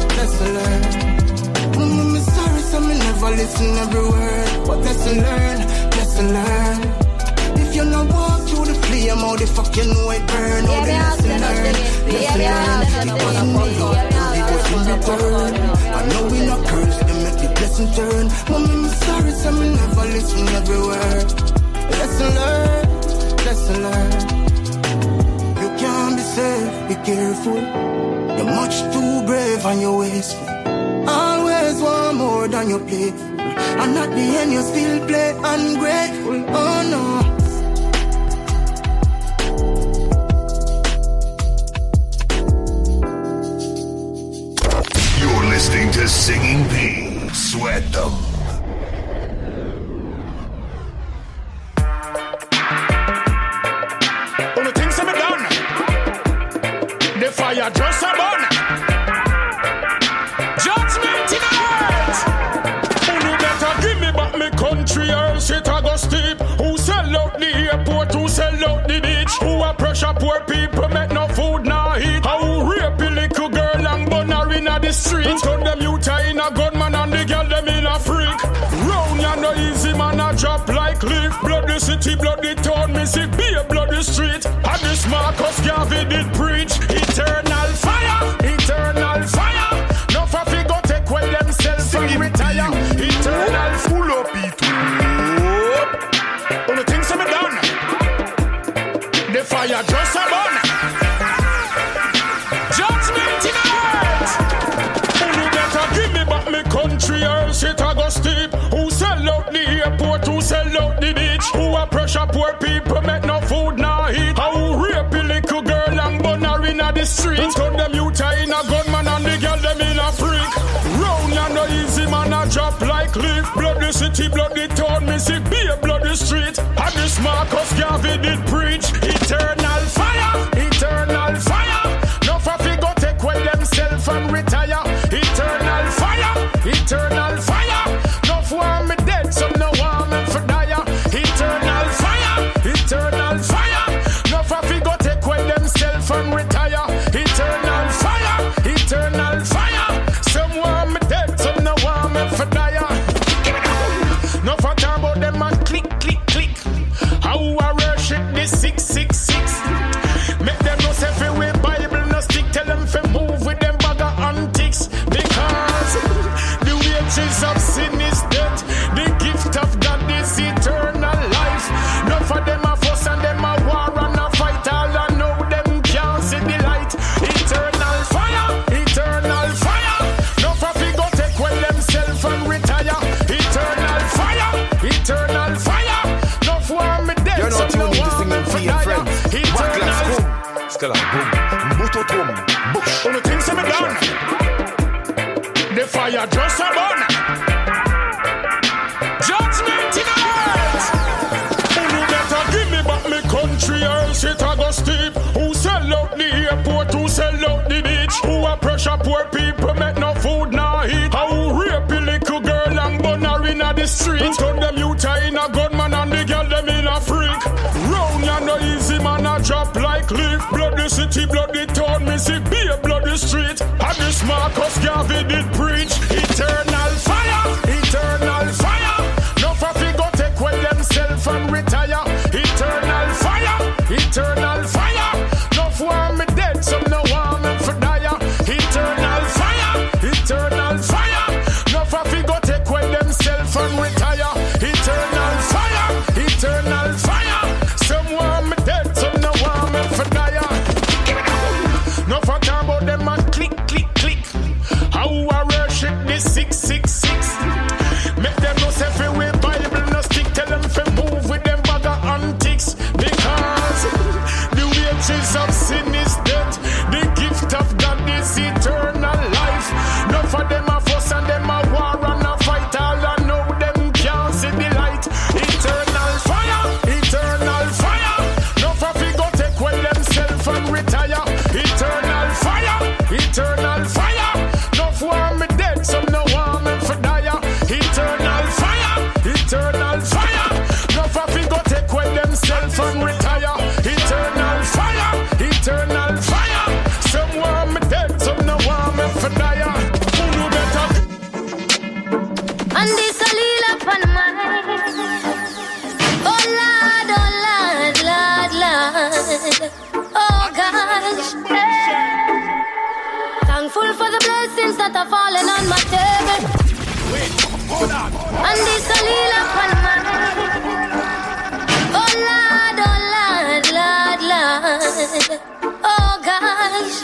Mommy, me sorry, so me never listen every word. But lesson learn. If you not walk through the flame, how the fuck you know it burn? How the lesson learn. It wasn't no love, it was in return. I know we not curse, they make the blessing turn. Mommy, me sorry, so me never listen every word. Lesson learn. You can't be safe, be careful. You're much too brave and you're wasteful. Always want more than your plate full. And at the end you still play ungrateful. Oh no. Listening to Singing P. Sweat them. All the things that me done, the fire just a burn. Judgment in the earth. You better give me back me country, else it a go steep. Who sell out the airport? Who sell out the beach? Who a pressure poor people make no food nor eat? How rape a little girl and burn her in the street? Turn them youth in a gunman and the girl them in a freak. Round ya no easy man a drop like leaf. Blood the city, blood the town, me see be a blood the street. And this Marcus Garvey did preach eternal fire. No for go take away themselves and retire. Eternal full up it up. All the things that me done, the fire just a burn. Judgment in the earth. You better give me back me country, else it a go steep. Who sell out the airport? Who sell out the beach? Who a pressure poor people make no food nor eat? How rape a little girl and burn her in the street? Turn them youth in a gunman and the girl them in a freak. Round ya no easy man a drop like leaf. Blood the city, blood the town, me see be a blood the street. And this Marcus Garvey did preach eternal fire. No for go take away themselves and retire. Eternal fire. No for me dead, so wages of sin is death. The gift of God is eternal life. None for them a fuss and them a war and a fight. All I know them can't see the light. Eternal fire, eternal fire. None for go take away themselves and retire. Eternal fire, eternal fire. None for me dead. You're not tuning to Singing P and Friends. Eternal. Still a boom. Butotum. Bush. On the things that me done. The fire just a burn. Judgment in earth. You better give me back me country, else it a go steep. Who sell out the airport? Who sell out the beach? Who a pressure poor people make no food nor eat? Who rape a little girl and burn her in the street? Turn them youth in a gunman and the girl them in a freak. Round ya no easy man a drop like leaf. Bloody city, bloody town, me see be a bloody street. And this Marcus Garvey did preach. Eternal fire, eternal fire. No for go take away themselves and retire. Eternal fire, eternal fire. No for me dead, some no want me for die. Eternal fire, eternal fire. No for go take away themselves and retire. Eternal fire, eternal fire. Some want me dead, some no want me for die. No for talk about them and click, click, click. How I worship the 666. Make them no say fi we Bible no stick. Tell them fi move with them bag of antics. Because the wages of sin is death. The gift of God is eternal life. No for them a fuss and them a war and a fight. All I know them can't see the light. Eternal fire, eternal fire. No for fi go take away themselves and retire. Eternal fire, eternal fire. No for me dead, some no want me for die. Eternal fire, eternal fire. No for fi go take away themselves and retire. Eternal fire, eternal fire. Some want me dead, some no want me for die. Who you better? And this a lila pan mind. Oh Lord, Lord, Lord. Oh gosh. Thankful for the blessings that are falling on my table. And this a lila pan mind. Oh Lord, Lord, Lord. Oh gosh.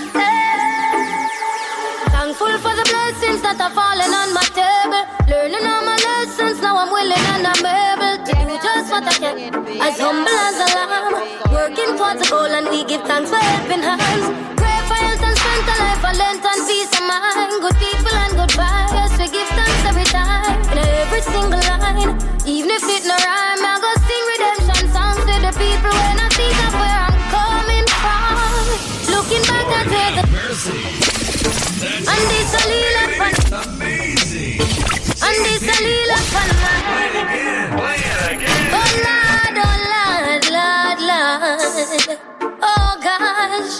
Thankful for the blessings that are falling on my table. Learning all my lessons, now I'm willing and I'm able to do just what I can. As humble as a lamb, working towards a goal, and we give thanks for helping hands. Pray for health and strength, a life, a length and peace of mind. Good people and good vibes, we give thanks every time. In every single line, even if it no rhyme, I go sing redemption songs to the people when I think of where I'm coming from. Looking back at where the and this a lila fan. Amazing. And this a lila fan. Play it again. Oh Lord, Lord, Lord, Lord. Oh gosh.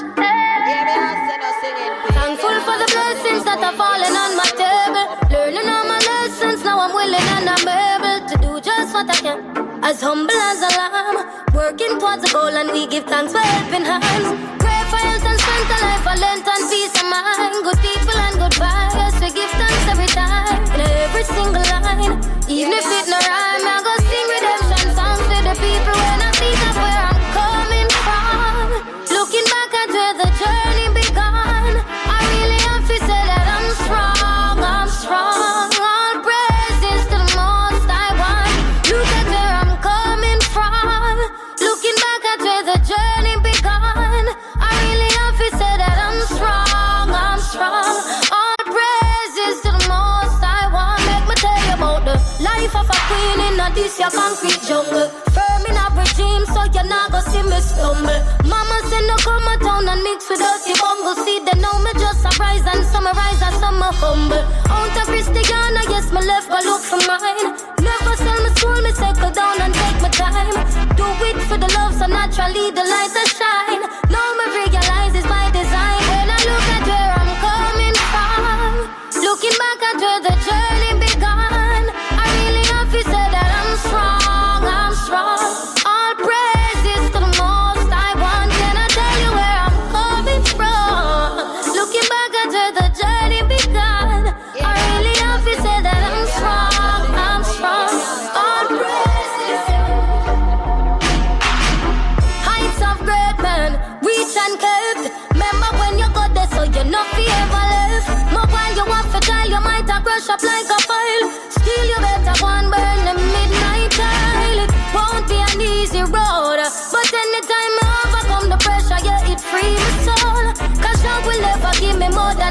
Thankful for the blessings that are falling on my table. Learning all my lessons, now I'm willing and I'm able to do just what I can. As humble as a lamb, working towards a goal, and we give thanks for helping hands. Pray for health and strength, a life, a length and peace of mind. Good people and good vibes, we give thanks every time. In every single line, even if it no rhyme, I go sing redemption songs to the people when I think of where I'm coming from. Looking back at where the journey began, I really have to say that I'm strong, I'm strong. All praises to the most I want. Look at where I'm coming from. Looking back at where the journey began, I really have to say that I'm strong, I'm strong. All praises to the most I want. Make me tell you about the life of a queen in a this your concrete jungle. Firm in a regime, so you're not gonna see me stumble. Mama said no come a town and mix with dirty bungle. See they know me just a rise and summarize as some humble. Out of Christiana, yes, me left go look for mine. Never sell my soul, me settle down and take my time. Do it for the love, so naturally the light will shine. Now me realize it's by design. When I look at where I'm coming from, looking back at where the journey began, I really have to say that I'm strong, I'm strong. All praises to the most I want. Can I tell you where I'm coming from? Looking back at where the journey began, I really have to say that I'm strong.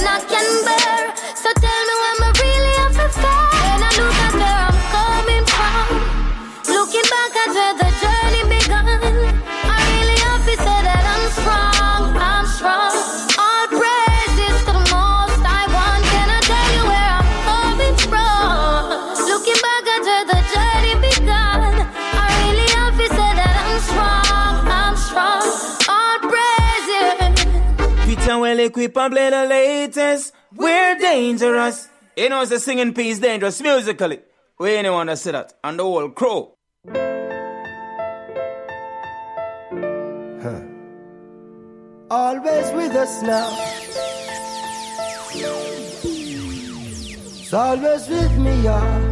than I can bear. So tell me when I really have to fair. When I look at where I'm coming from, looking back at where the journey began, I really have to say that I'm strong, I'm strong. All praises to the most I want. Can I tell you where I'm coming from? Looking back at where the journey began, I really have to say that I'm strong, I'm strong. All praises. Peter well equipped and play the latest. We're dangerous. You know, it's a singing piece dangerous musically. We anyone that say that? And the whole crew. Always with us now. It's always with me, y'all.